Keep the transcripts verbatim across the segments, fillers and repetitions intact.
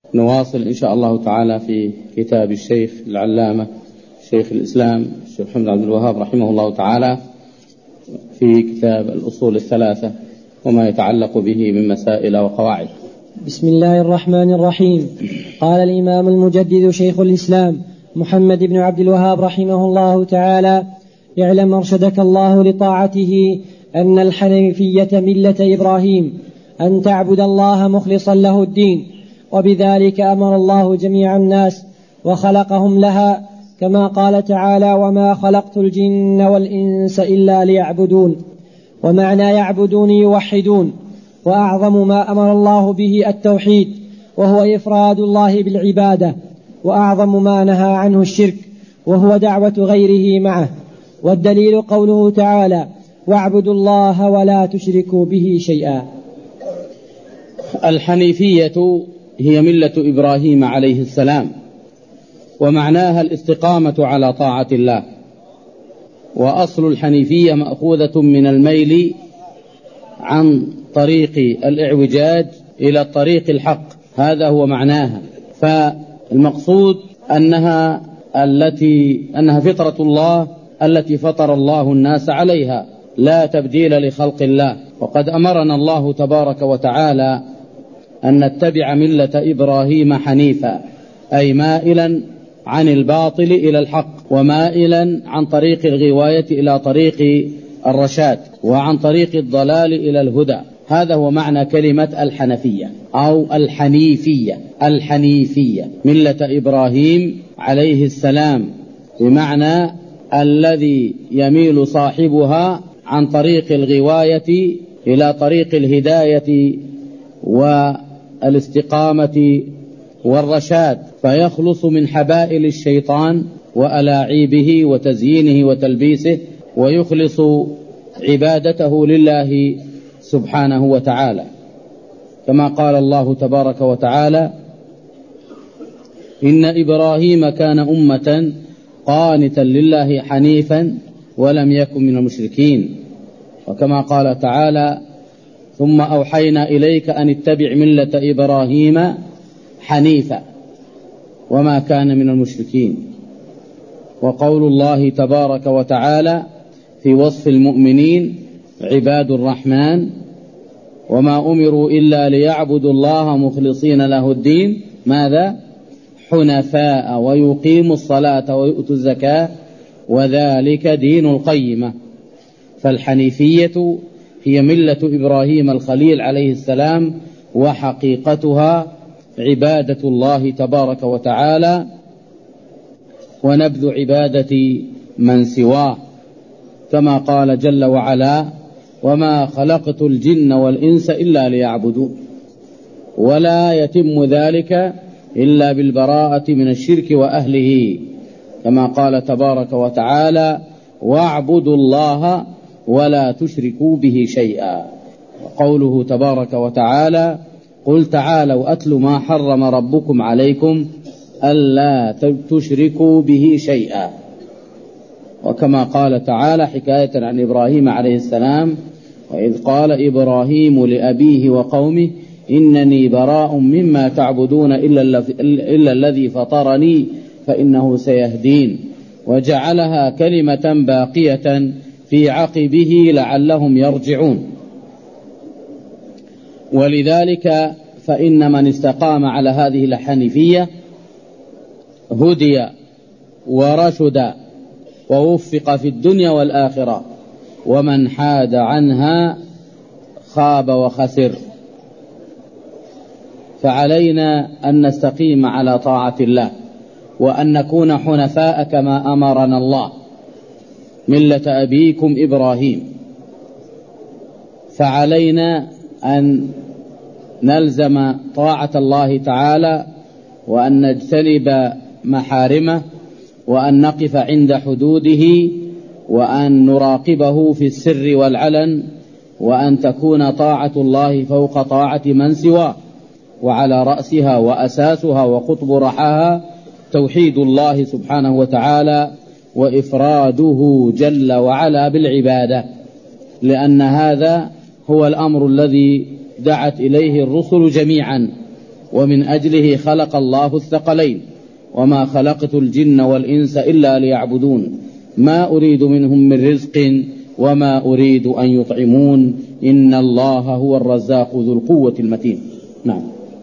نواصل إن شاء الله تعالى في كتاب الشيخ العلامة شيخ الإسلام الشيخ محمد عبد الوهاب رحمه الله تعالى في كتاب الأصول الثلاثة وما يتعلق به من مسائل وقواعد. بسم الله الرحمن الرحيم. قال الإمام المجدد شيخ الإسلام محمد بن عبد الوهاب رحمه الله تعالى: اعلم أرشدك الله لطاعته أن الحنيفية ملة إبراهيم، أن تعبد الله مخلصا له الدين، وبذلك أمر الله جميع الناس وخلقهم لها، كما قال تعالى: وما خلقت الجن والإنس إلا ليعبدون. ومعنى يعبدون يوحدون، وأعظم ما أمر الله به التوحيد، وهو إفراد الله بالعبادة، وأعظم ما نهى عنه الشرك، وهو دعوة غيره معه. والدليل قوله تعالى: واعبدوا الله ولا تشركوا به شيئا. الحنيفية هي ملة إبراهيم عليه السلام، ومعناها الاستقامة على طاعة الله. وأصل الحنيفية مأخوذة من الميل عن طريق الإعوجاج إلى الطريق الحق، هذا هو معناها. فالمقصود أنها التي أنها فطرة الله التي فطر الله الناس عليها، لا تبديل لخلق الله. وقد أمرنا الله تبارك وتعالى أن نتبع ملة إبراهيم حنيفا، أي مائلا عن الباطل إلى الحق، ومائلا عن طريق الغواية إلى طريق الرشاد، وعن طريق الضلال إلى الهدى. هذا هو معنى كلمة الحنفية أو الحنيفية. الحنيفية ملة إبراهيم عليه السلام، بمعنى الذي يميل صاحبها عن طريق الغواية إلى طريق الهداية والاستقامة والرشاد، فيخلص من حبائل الشيطان وألاعيبه وتزيينه وتلبيسه، ويخلص عبادته لله سبحانه وتعالى، كما قال الله تبارك وتعالى: إن إبراهيم كان أمة قانتا لله حنيفا ولم يكن من المشركين. وكما قال تعالى: ثم أوحينا إليك أن اتبع ملة إبراهيم حنيفا وما كان من المشركين. وقول الله تبارك وتعالى في وصف المؤمنين: عباد الرحمن وما أمروا إلا ليعبدوا الله مخلصين له الدين، ماذا؟ حنفاء ويقيموا الصلاة ويؤتوا الزكاة وذلك دين القيمة. فالحنيفية هي ملة إبراهيم الخليل عليه السلام، وحقيقتها عبادة الله تبارك وتعالى ونبذ عبادة من سواه، كما قال جل وعلا: وما خلقت الجن والإنس إلا ليعبدون. ولا يتم ذلك إلا بالبراءة من الشرك وأهله، كما قال تبارك وتعالى: واعبدوا الله ولا تشركوا به شيئا. وقوله تبارك وتعالى: قل تعالوا أتل ما حرم ربكم عليكم ألا تشركوا به شيئا. وكما قال تعالى حكاية عن إبراهيم عليه السلام: وإذ قال إبراهيم لأبيه وقومه إنني براء مما تعبدون إلا الذي فطرني فإنه سيهدين، وجعلها كلمة باقية في عقبه لعلهم يرجعون. ولذلك فإن من استقام على هذه الحنيفية هدي ورشد ووفق في الدنيا والآخرة، ومن حاد عنها خاب وخسر. فعلينا أن نستقيم على طاعة الله، وأن نكون حنفاء كما أمرنا الله، ملة أبيكم إبراهيم. فعلينا أن نلزم طاعة الله تعالى، وأن نجتنب محارمه، وأن نقف عند حدوده، وأن نراقبه في السر والعلن، وأن تكون طاعة الله فوق طاعة من سواه، وعلى رأسها وأساسها وقطب رحاها توحيد الله سبحانه وتعالى وإفراده جل وعلا بالعبادة، لأن هذا هو الأمر الذي دعت إليه الرسل جميعا، ومن أجله خلق الله الثقلين وما خلقت الجن والإنس إلا ليعبدون ما أريد منهم من رزق وما أريد أن يطعمون إن الله هو الرزاق ذو القوة المتين. نعم.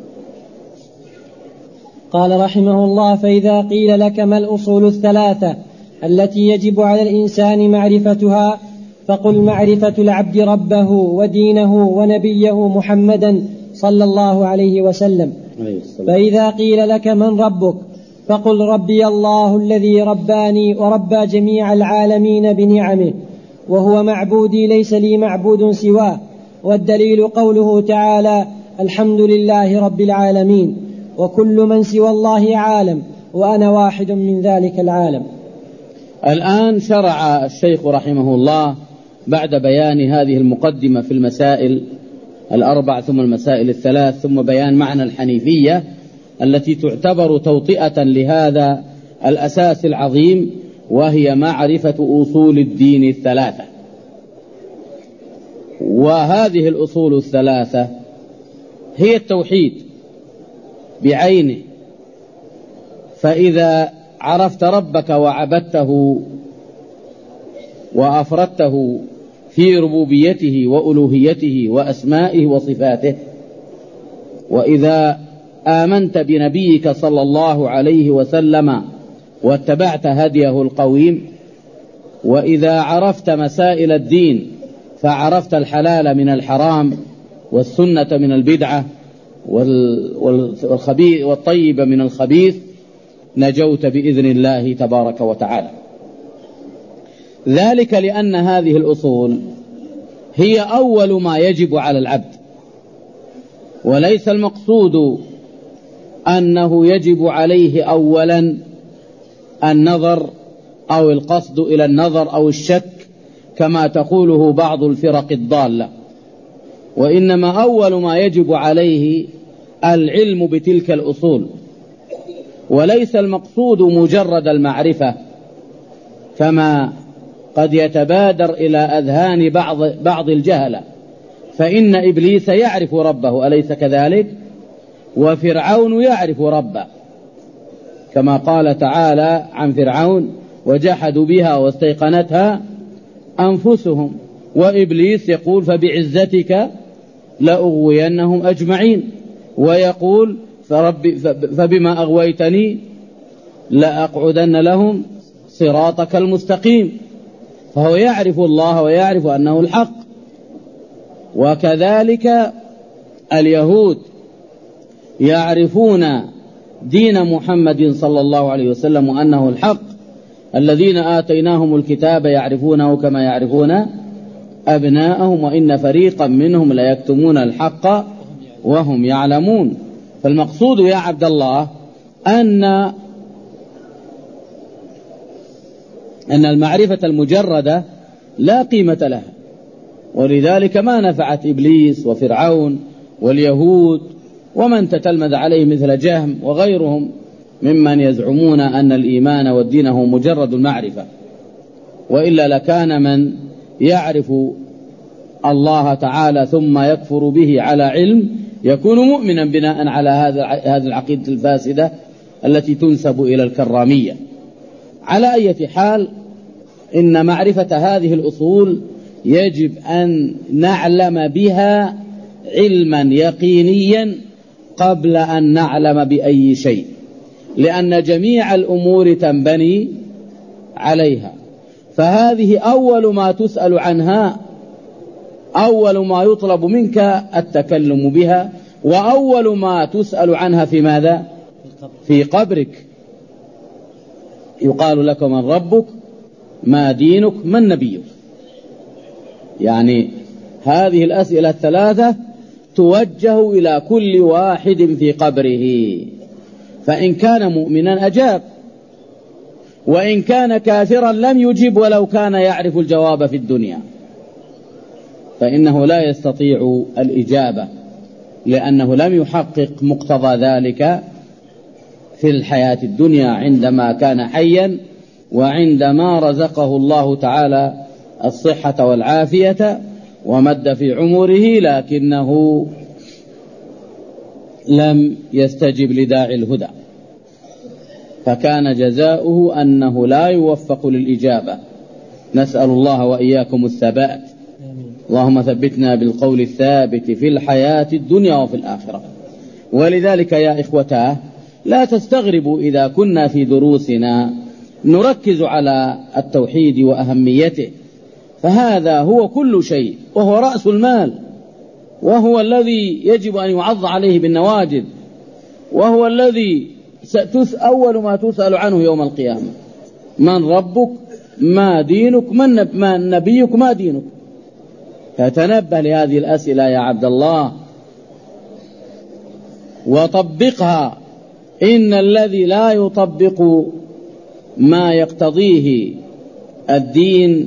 قال رحمه الله: فإذا قيل لك ما الأصول الثلاثة التي يجب على الإنسان معرفتها فقل معرفة العبد ربه ودينه ونبيه محمدا صلى الله عليه وسلم. فإذا قيل لك من ربك فقل ربي الله الذي رباني وربى جميع العالمين بنعمه وهو معبودي ليس لي معبود سواه، والدليل قوله تعالى: الحمد لله رب العالمين وكل من سوى الله عالم وأنا واحد من ذلك العالم. الآن شرع الشيخ رحمه الله بعد بيان هذه المقدمة في المسائل الأربع ثم المسائل الثلاث ثم بيان معنى الحنيفية التي تعتبر توطئة لهذا الأساس العظيم، وهي معرفة أصول الدين الثلاثة. وهذه الأصول الثلاثة هي التوحيد بعينه، فإذا عرفت ربك وعبدته وأفردته في ربوبيته وألوهيته وأسمائه وصفاته، وإذا آمنت بنبيك صلى الله عليه وسلم واتبعت هديه القويم، وإذا عرفت مسائل الدين فعرفت الحلال من الحرام والسنة من البدعة والخبيث والطيب من الخبيث، نجوت بإذن الله تبارك وتعالى. ذلك لأن هذه الأصول هي أول ما يجب على العبد، وليس المقصود أنه يجب عليه أولا النظر أو القصد إلى النظر أو الشك كما تقوله بعض الفرق الضالة، وإنما أول ما يجب عليه العلم بتلك الأصول، وليس المقصود مجرد المعرفة كما قد يتبادر إلى أذهان بعض, بعض الجهلة، فإن إبليس يعرف ربه أليس كذلك؟ وفرعون يعرف ربه، كما قال تعالى عن فرعون: وجحدوا بها واستيقنتها أنفسهم، وإبليس يقول: فبعزتك لأغوينهم أجمعين، ويقول: فرب فبما أغويتني لأقعدن لهم صراطك المستقيم. فهو يعرف الله ويعرف أنه الحق. وكذلك اليهود يعرفون دين محمد صلى الله عليه وسلم وأنه الحق، الذين آتيناهم الكتاب يعرفونه كما يعرفون أبناءهم وإن فريقا منهم ليكتمون الحق وهم يعلمون. فالمقصود يا عبد الله أن أن المعرفة المجردة لا قيمة لها، ولذلك ما نفعت إبليس وفرعون واليهود ومن تتلمذ عليه مثل جهم وغيرهم ممن يزعمون أن الإيمان والدين هو مجرد المعرفة، وإلا لكان من يعرف الله تعالى ثم يكفر به على علم يكون مؤمنا بناء على هذه العقيدة الفاسدة التي تنسب إلى الكرامية. على أي حال، إن معرفة هذه الأصول يجب أن نعلم بها علما يقينيا قبل أن نعلم بأي شيء، لأن جميع الأمور تنبني عليها، فهذه أول ما تسأل عنها، أول ما يطلب منك التكلم بها، وأول ما تسأل عنها في ماذا؟ في قبرك. يقال لك: من ربك؟ ما دينك؟ من نبيك؟ يعني هذه الأسئلة الثلاثة توجه إلى كل واحد في قبره، فإن كان مؤمنا أجاب، وإن كان كافرا لم يجب ولو كان يعرف الجواب في الدنيا، فإنه لا يستطيع الإجابة لأنه لم يحقق مقتضى ذلك في الحياة الدنيا عندما كان حيا وعندما رزقه الله تعالى الصحة والعافية ومد في عمره، لكنه لم يستجب لداعي الهدى، فكان جزاؤه أنه لا يوفق للإجابة. نسأل الله وإياكم الثبات. اللهم ثبتنا بالقول الثابت في الحياة الدنيا وفي الآخرة. ولذلك يا إخوتاه لا تستغربوا إذا كنا في دروسنا نركز على التوحيد وأهميته، فهذا هو كل شيء، وهو رأس المال، وهو الذي يجب أن يعض عليه بالنواجذ، وهو الذي أول ما تسأل عنه يوم القيامة: من ربك، ما دينك، من نبيك، ما دينك. فتنبه لهذه الأسئلة يا عبد الله وطبقها. إن الذي لا يطبق ما يقتضيه الدين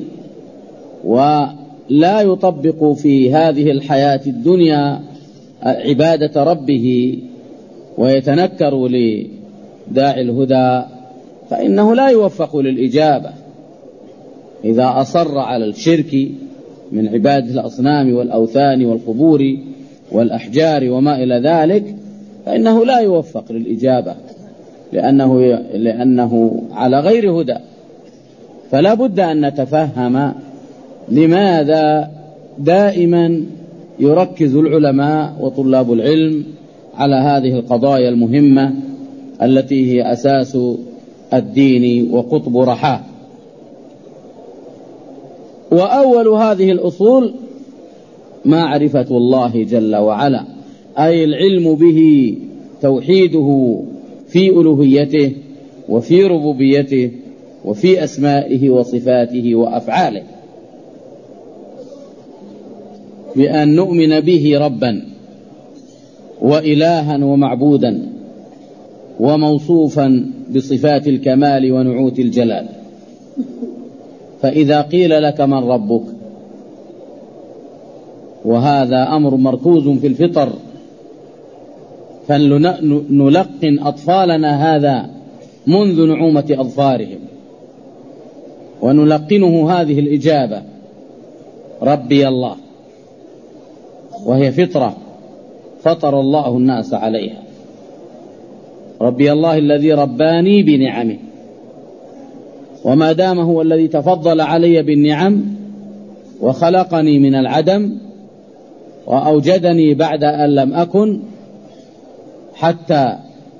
ولا يطبق في هذه الحياة الدنيا عبادة ربه ويتنكر لداعي الهدى فإنه لا يوفق للإجابة. إذا أصر على الشرك من عبادة الأصنام والأوثان والقبور والأحجار وما إلى ذلك فإنه لا يوفق للإجابة، لأنه, لأنه على غير هدى. فلا بد أن نتفهم لماذا دائما يركز العلماء وطلاب العلم على هذه القضايا المهمة التي هي أساس الدين وقطب رحاه. وأول هذه الأصول معرفة الله جل وعلا، أي العلم به، توحيده في ألوهيته وفي ربوبيته وفي أسمائه وصفاته وأفعاله، بأن نؤمن به ربا وإلها ومعبودا وموصوفا بصفات الكمال ونعوت الجلال. فإذا قيل لك من ربك، وهذا أمر مركوز في الفطر، فلنلقن أطفالنا هذا منذ نعومة أظفارهم، ونلقنه هذه الإجابة: ربي الله، وهي فطرة فطر الله الناس عليها. ربي الله الذي رباني بنعمه، وما دام هو الذي تفضل علي بالنعم وخلقني من العدم وأوجدني بعد أن لم أكن حتى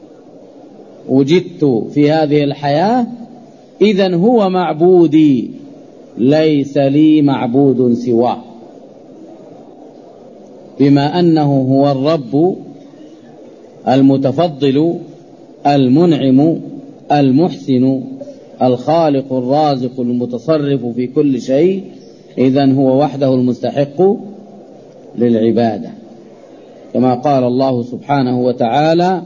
وجدت في هذه الحياة، إذن هو معبودي، ليس لي معبود سواه. بما أنه هو الرب المتفضل المنعم المحسن الخالق الرازق المتصرف في كل شيء، إذن هو وحده المستحق للعبادة. كما قال الله سبحانه وتعالى: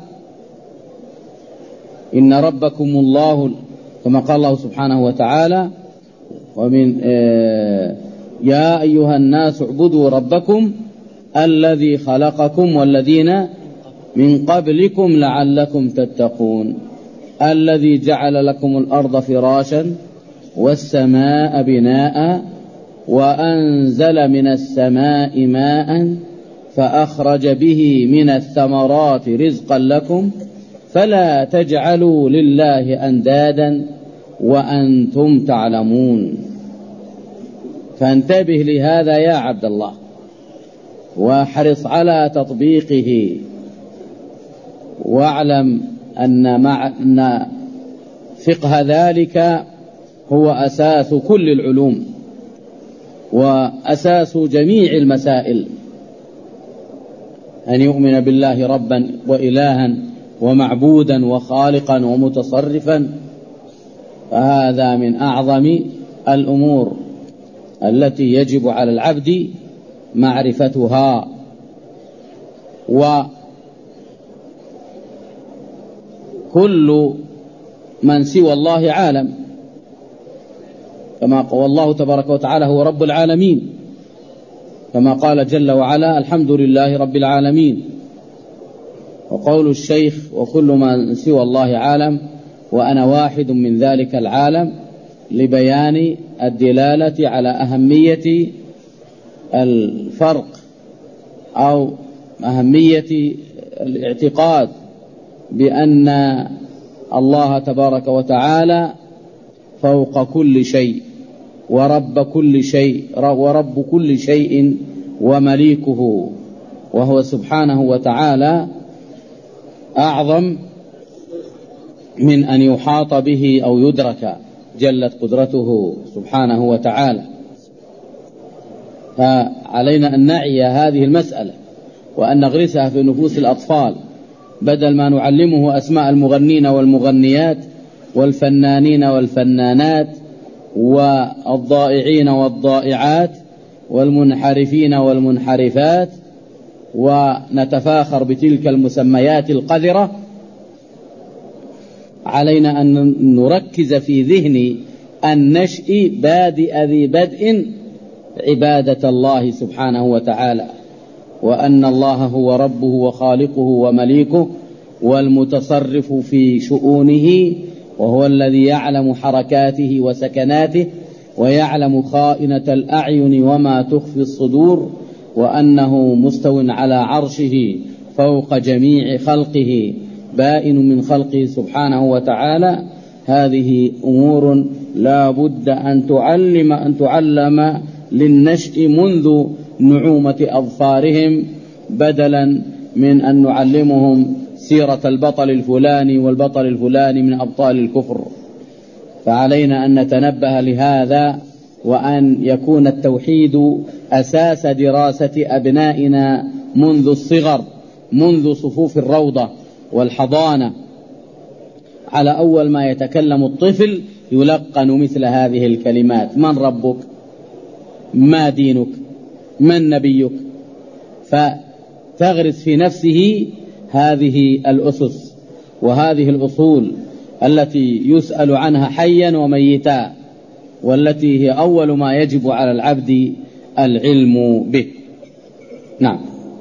إن ربكم الله، كما قال الله سبحانه وتعالى: ومن آه يا أيها الناس اعبدوا ربكم الذي خلقكم والذين من قبلكم لعلكم تتقون، الذي جعل لكم الأرض فراشا والسماء بناء وأنزل من السماء ماء فأخرج به من الثمرات رزقا لكم فلا تجعلوا لله أندادا وأنتم تعلمون. فانتبه لهذا يا عبد الله، واحرص على تطبيقه، واعلم أن معنى فقه ذلك هو أساس كل العلوم وأساس جميع المسائل، أن يؤمن بالله ربا وإلها ومعبودا وخالقا ومتصرفا، فهذا من أعظم الأمور التي يجب على العبد معرفتها. وكل من سوى الله عالم، كما قال الله تبارك وتعالى: هو رب العالمين، كما قال جل وعلا: الحمد لله رب العالمين. وقول الشيخ: وكل من سوى الله عالم وأنا واحد من ذلك العالم، لبيان الدلالة على أهمية الفرق أو أهمية الاعتقاد بأن الله تبارك وتعالى فوق كل شيء ورب كل شيء ورب كل شيء ومليكه، وهو سبحانه وتعالى أعظم من أن يحاط به أو يدرك، جلت قدرته سبحانه وتعالى. فعلينا أن نعي هذه المسألة وأن نغرسها في نفوس الأطفال، بدل ما نعلمه أسماء المغنين والمغنيات والفنانين والفنانات والضائعين والضائعات والمنحرفين والمنحرفات، ونتفاخر بتلك المسميات القذرة. علينا أن نركز في ذهن النشء بادئ ذي بدء عبادة الله سبحانه وتعالى، وأن الله هو ربه وخالقه ومليكه والمتصرف في شؤونه، وهو الذي يعلم حركاته وسكناته ويعلم خائنة الأعين وما تخفي الصدور، وأنه مستو على عرشه فوق جميع خلقه بائن من خلقه سبحانه وتعالى. هذه أمور لا بد أن تعلم أن تعلم للنشء منذ نعومة أظفارهم، بدلا من أن نعلمهم سيرة البطل الفلاني والبطل الفلاني من أبطال الكفر. فعلينا أن نتنبه لهذا، وأن يكون التوحيد أساس دراسة أبنائنا منذ الصغر، منذ صفوف الروضة والحضانة. على أول ما يتكلم الطفل يلقن مثل هذه الكلمات: من ربك؟ ما دينك؟ من نبيك؟ فتغرس في نفسه هذه الأسس وهذه الأصول التي يسأل عنها حيا وميتا، والتي هي أول ما يجب على العبد العلم به. نعم.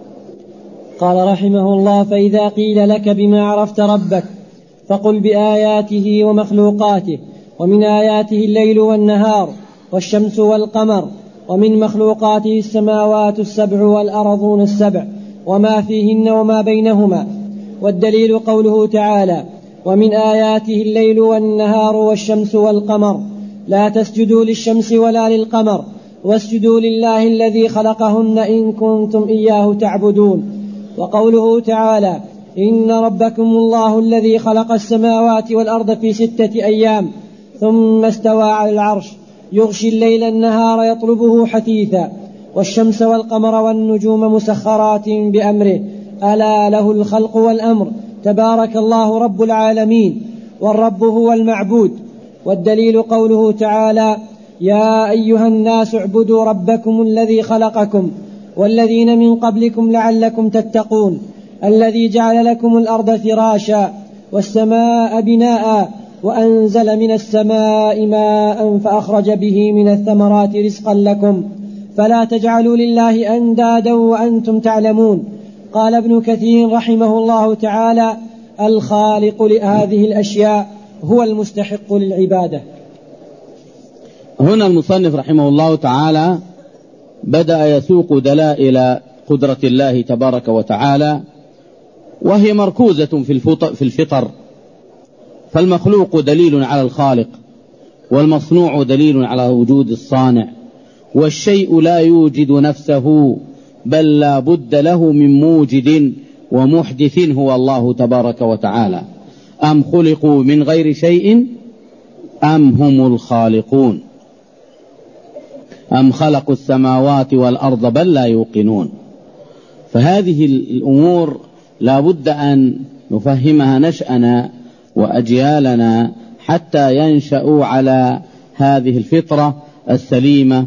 قال رحمه الله: فإذا قيل لك بما عرفت ربك فقل بآياته ومخلوقاته، ومن آياته الليل والنهار والشمس والقمر، ومن مخلوقاته السماوات السبع والأرضون السبع وما فيهن وما بينهما. والدليل قوله تعالى: ومن آياته الليل والنهار والشمس والقمر، لا تسجدوا للشمس ولا للقمر واسجدوا لله الذي خلقهن إن كنتم إياه تعبدون. وقوله تعالى: إن ربكم الله الذي خلق السماوات والأرض في ستة أيام ثم استوى على العرش يغشي الليل النهار يطلبه حثيثا، والشمس والقمر والنجوم مسخرات بأمره، ألا له الخلق والأمر، تبارك الله رب العالمين. والرب هو المعبود. والدليل قوله تعالى: يا أيها الناس اعبدوا ربكم الذي خلقكم والذين من قبلكم لعلكم تتقون، الذي جعل لكم الأرض فراشا والسماء بناء وأنزل من السماء ماء فأخرج به من الثمرات رزقا لكم، فلا تجعلوا لله أندادا وأنتم تعلمون. قال ابن كثير رحمه الله تعالى: الخالق لهذه الأشياء هو المستحق للعبادة. هنا المصنف رحمه الله تعالى بدأ يسوق دلائل قدرة الله تبارك وتعالى، وهي مركوزة في الفطر. فالمخلوق دليل على الخالق، والمصنوع دليل على وجود الصانع، والشيء لا يوجد نفسه بل لا بد له من موجد ومحدث هو الله تبارك وتعالى. أم خلقوا من غير شيء أم هم الخالقون أم خلقوا السماوات والأرض بل لا يوقنون. فهذه الأمور لا بد أن نفهمها نشأنا وأجيالنا حتى ينشأوا على هذه الفطرة السليمة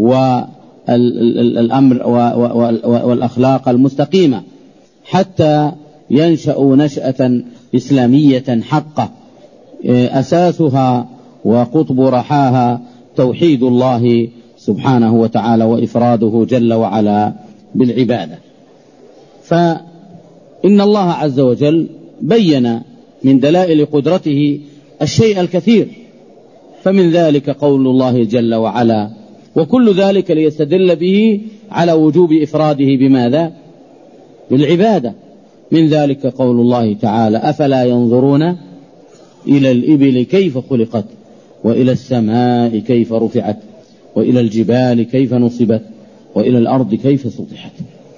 والأمر والأخلاق المستقيمة، حتى ينشأوا نشأة إسلامية حقة أساسها وقطب رحاها توحيد الله سبحانه وتعالى وإفراده جل وعلا بالعبادة. فإن الله عز وجل بين من دلائل قدرته الشيء الكثير، فمن ذلك قول الله جل وعلا: وكل ذلك ليستدل به على وجوب إفراده بماذا؟ بالعبادة. من ذلك قول الله تعالى: أفلا ينظرون إلى الإبل كيف خلقت وإلى السماء كيف رفعت وإلى الجبال كيف نصبت وإلى الأرض كيف سطحت.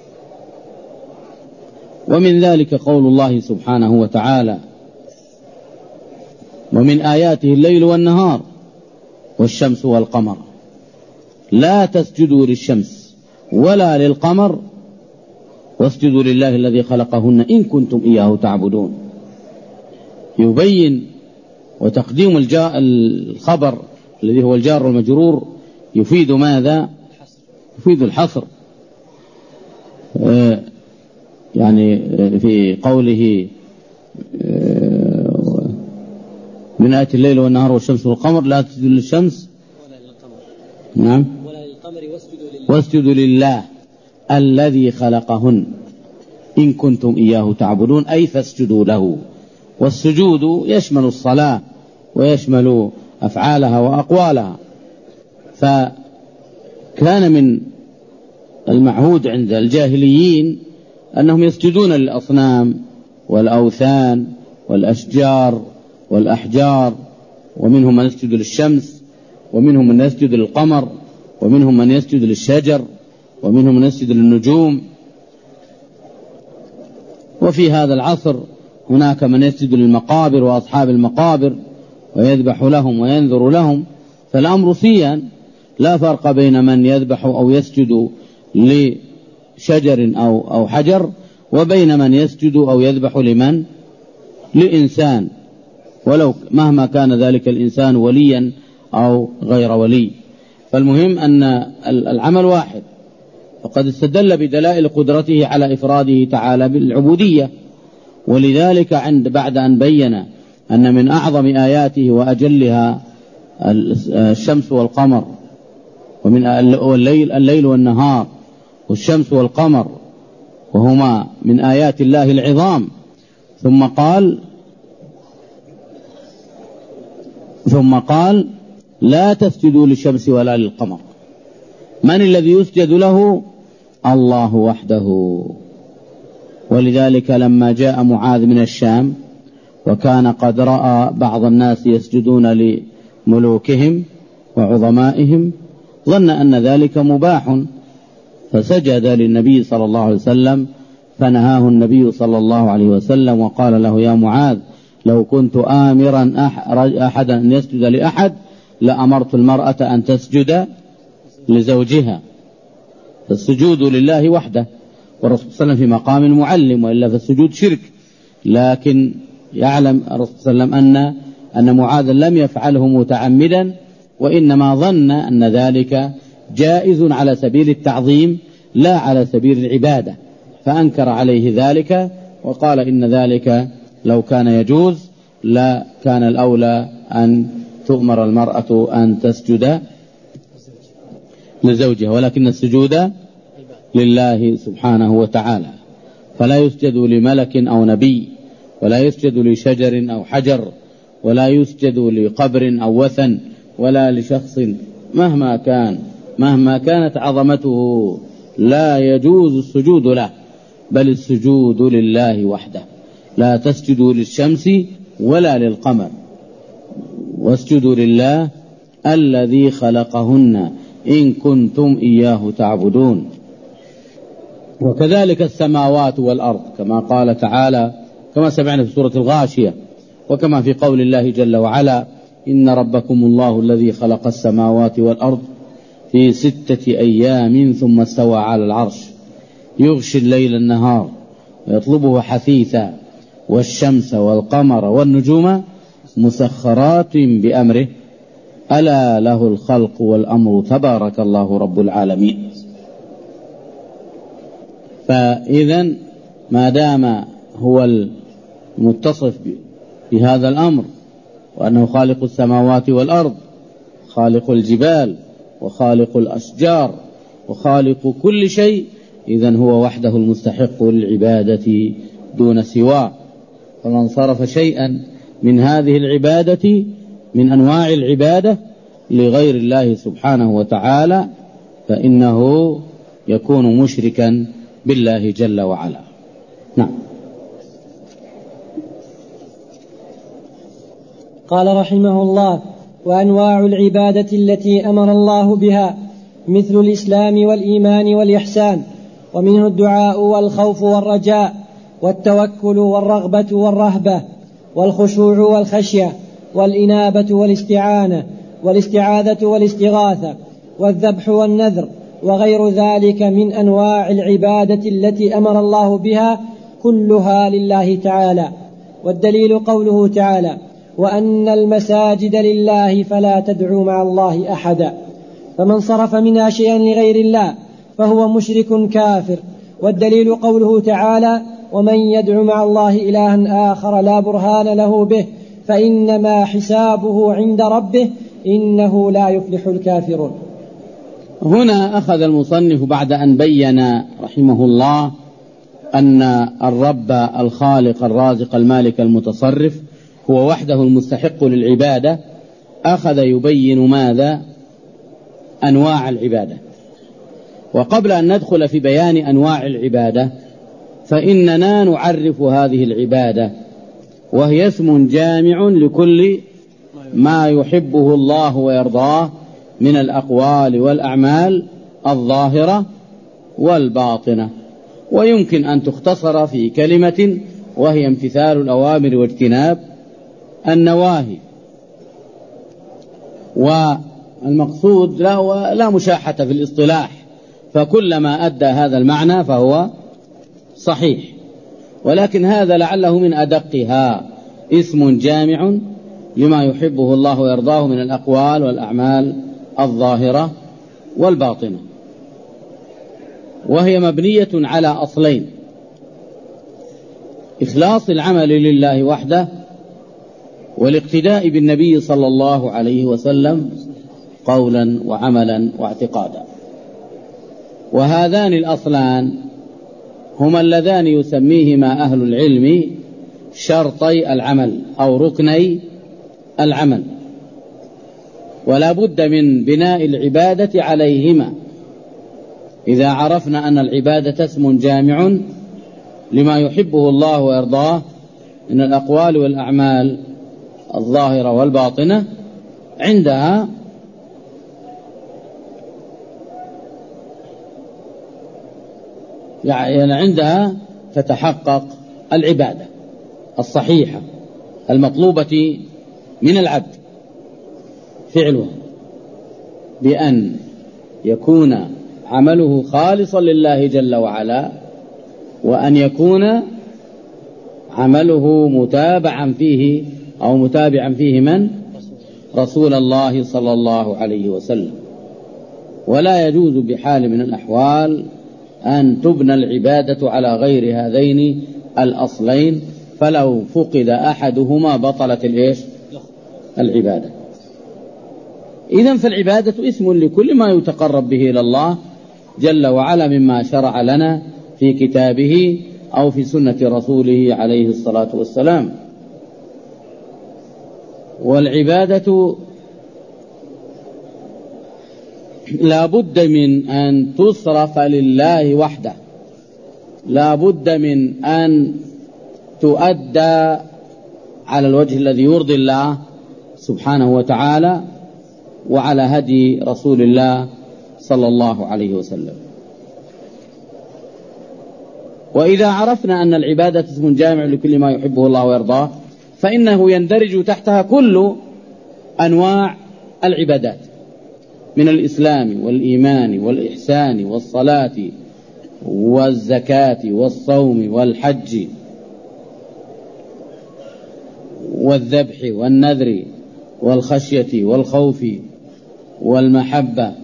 ومن ذلك قول الله سبحانه وتعالى: ومن آياته الليل والنهار والشمس والقمر لا تسجدوا للشمس ولا للقمر واسجدوا لله الذي خلقهن إن كنتم إياه تعبدون. يبين وتقديم الجاء الخبر الذي هو الجار والمجرور يفيد ماذا؟ يفيد الحصر. آه يعني في قوله آه من آيات الليل والنهار والشمس والقمر لا تسجدوا للشمس ولا للقمر. نعم. ولا للقمر واسجدوا لله. واسجدوا لله الذي خلقهن إن كنتم إياه تعبدون، أي فاسجدوا له. والسجود يشمل الصلاة ويشمل أفعالها وأقوالها. فكان من المعهود عند الجاهليين أنهم يسجدون للأصنام والأوثان والأشجار والأحجار، ومنهم من يسجد للشمس، ومنهم من يسجد للقمر، ومنهم من يسجد للشجر، ومنهم من يسجد للنجوم. وفي هذا العصر هناك من يسجد للمقابر وأصحاب المقابر ويذبح لهم وينذر لهم. فالأمر سيان، لا فرق بين من يذبح أو يسجد لشجر أو, أو حجر وبين من يسجد أو يذبح لمن لإنسان، ولو مهما كان ذلك الإنسان وليا أو غير ولي. فالمهم أن العمل واحد. وقد استدل بدلائل قدرته على إفراده تعالى بالعبودية، ولذلك عند بعد أن بين أن من أعظم آياته وأجلها الشمس والقمر، ومن الليل, الليل والنهار والشمس والقمر، وهما من آيات الله العظام، ثم قال ثم قال لا تسجدوا للشمس ولا للقمر. من الذي يسجد له؟ الله وحده. ولذلك لما جاء معاذ من الشام وكان قد رأى بعض الناس يسجدون لملوكهم وعظمائهم ظن أن ذلك مباح، فسجد للنبي صلى الله عليه وسلم، فنهاه النبي صلى الله عليه وسلم وقال له: يا معاذ، لو كنت آمرا أحدا أن يسجد لأحد لأمرت المرأة أن تسجد لزوجها. فالسجود لله وحده، والرسول صلى الله عليه وسلم في مقام المعلم، وإلا فالسجود شرك. لكن يعلم الرسول صلى الله عليه وسلم أن أن معاذ لم يفعله متعمدا، وإنما ظن أن ذلك جائز على سبيل التعظيم لا على سبيل العبادة، فأنكر عليه ذلك وقال إن ذلك لو كان يجوز لا كان الأولى أن تؤمر المرأة أن تسجد لزوجها، ولكن السجود لله سبحانه وتعالى. فلا يسجد لملك أو نبي، ولا يسجد لشجر أو حجر، ولا يسجد لقبر أو وثن، ولا لشخص مهما كان مهما كانت عظمته، لا يجوز السجود له، بل السجود لله وحده. لا تسجدوا للشمس ولا للقمر واسجدوا لله الذي خلقهن إن كنتم إياه تعبدون. وكذلك السماوات والأرض، كما قال تعالى، كما سمعنا في سورة الغاشية، وكما في قول الله جل وعلا: إن ربكم الله الذي خلق السماوات والأرض في ستة أيام ثم استوى على العرش يغشي الليل النهار ويطلبه حثيثا والشمس والقمر والنجوم مسخرات بأمره ألا له الخلق والأمر تبارك الله رب العالمين. فإذن ما دام هو المتصف بهذا الأمر وأنه خالق السماوات والأرض، خالق الجبال وخالق الأشجار وخالق كل شيء، إذن هو وحده المستحق للعبادة دون سواه. فمن صرف شيئا من هذه العبادة من أنواع العبادة لغير الله سبحانه وتعالى فإنه يكون مشركا بالله جل وعلا. نعم. قال رحمه الله: وأنواع العبادة التي أمر الله بها مثل الإسلام والإيمان والإحسان، ومنه الدعاء والخوف والرجاء والتوكل والرغبة والرهبة والخشوع والخشية والإنابة والاستعانة والاستعاذة والاستغاثة والذبح والنذر وغير ذلك من أنواع العبادة التي أمر الله بها، كلها لله تعالى. والدليل قوله تعالى: وأن المساجد لله فلا تدعوا مع الله أحدا. فمن صرف منها شيئا لغير الله فهو مشرك كافر. والدليل قوله تعالى: ومن يدع مع الله إلها آخر لا برهان له به فإنما حسابه عند ربه إنه لا يفلح الكافرون. هنا أخذ المصنف بعد أن بين رحمه الله أن الرب الخالق الرازق المالك المتصرف هو وحده المستحق للعبادة، أخذ يبين ماذا؟ أنواع العبادة. وقبل أن ندخل في بيان أنواع العبادة فإننا نعرف هذه العبادة، وهي اسم جامع لكل ما يحبه الله ويرضاه من الأقوال والأعمال الظاهرة والباطنة، ويمكن أن تختصر في كلمة وهي امتثال الأوامر واجتناب النواهي. والمقصود لا, لا مشاحة في الاصطلاح، فكلما أدى هذا المعنى فهو صحيح، ولكن هذا لعله من أدقها، اسم جامع لما يحبه الله ويرضاه من الأقوال والأعمال الظاهرة والباطنة، وهي مبنية على أصلين: إخلاص العمل لله وحده، والاقتداء بالنبي صلى الله عليه وسلم قولا وعملا واعتقادا. وهذان الأصلان هما اللذان يسميهما أهل العلم شرطي العمل أو ركني العمل، ولا بد من بناء العبادة عليهما. إذا عرفنا أن العبادة اسم جامع لما يحبه الله ويرضاه من الأقوال والأعمال الظاهرة والباطنة، عندها يعني عندها تتحقق العبادة الصحيحة المطلوبة من العبد فعلها، بأن يكون عمله خالصا لله جل وعلا، وأن يكون عمله متابعا فيه أو متابعا فيه من؟ رسول الله صلى الله عليه وسلم. ولا يجوز بحال من الأحوال أن تبنى العبادة على غير هذين الأصلين، فلو فقد أحدهما بطلت الإيش؟ العبادة. إذن فالعبادة اسم لكل ما يتقرب به إلى الله جل وعلا مما شرع لنا في كتابه أو في سنة رسوله عليه الصلاة والسلام. والعبادة لا بد من أن تصرف لله وحده، لا بد من أن تؤدى على الوجه الذي يرضي الله سبحانه وتعالى وعلى هدي رسول الله صلى الله عليه وسلم. وإذا عرفنا أن العبادة اسم جامع لكل ما يحبه الله ويرضاه، فإنه يندرج تحتها كل أنواع العبادات من الإسلام والإيمان والإحسان والصلاة والزكاة والصوم والحج والذبح والنذر والخشية والخوف والمحبة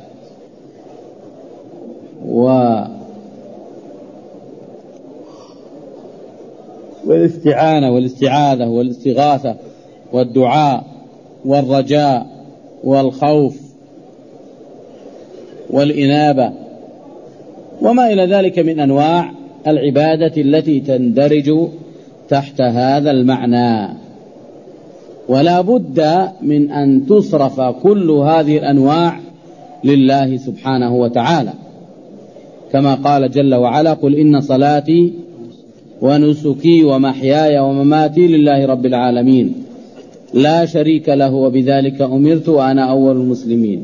والاستعانة والاستعاذة والاستغاثة والدعاء والرجاء والخوف والإنابة وما إلى ذلك من أنواع العبادة التي تندرج تحت هذا المعنى. ولا بد من أن تصرف كل هذه الأنواع لله سبحانه وتعالى، كما قال جل وعلا: قل إن صلاتي ونسكي ومحياي ومماتي لله رب العالمين لا شريك له وبذلك أمرت وأنا أول المسلمين.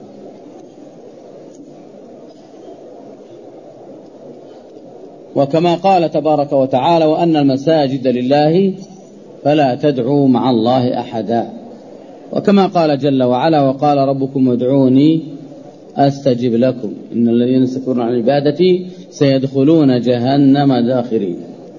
وكما قال تبارك وتعالى وأن المساجد لله فلا تدعوا مع الله أحدا. وكما قال جل وعلا وقال ربكم ادعوني أستجب لكم إن الذين يستكبرون عن عبادتي سيدخلون جهنم داخرين.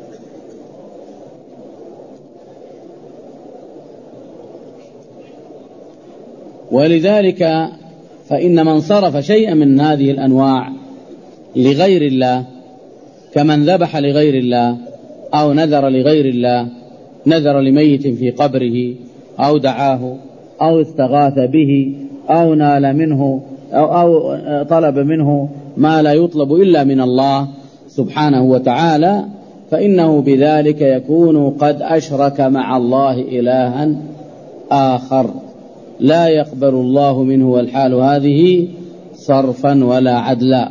ولذلك فإن من صرف شيئا من هذه الأنواع لغير الله كمن ذبح لغير الله أو نذر لغير الله، نذر لميت في قبره أو دعاه أو استغاث به أو نال منه أو, أو طلب منه ما لا يطلب إلا من الله سبحانه وتعالى، فإنه بذلك يكون قد أشرك مع الله إلها آخر لا يقبل الله منه، والحال هذه صرفا ولا عدلا،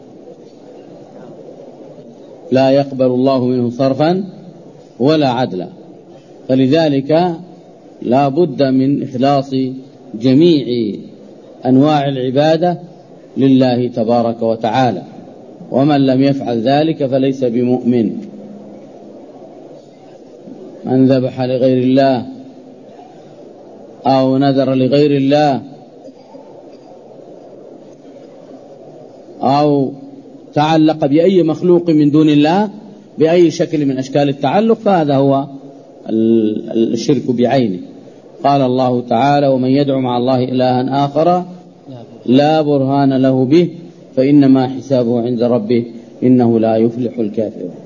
لا يقبل الله منه صرفا ولا عدلا. فلذلك لا بد من إخلاص جميع أنواع العبادة لله تبارك وتعالى، ومن لم يفعل ذلك فليس بمؤمن. من ذبح لغير الله أو نذر لغير الله أو تعلق بأي مخلوق من دون الله بأي شكل من أشكال التعلق فهذا هو الشرك بعينه. قال الله تعالى ومن يدعو مع الله إلها آخر لا برهان له به فإنما حسابه عند ربه إنه لا يفلح الكافرون.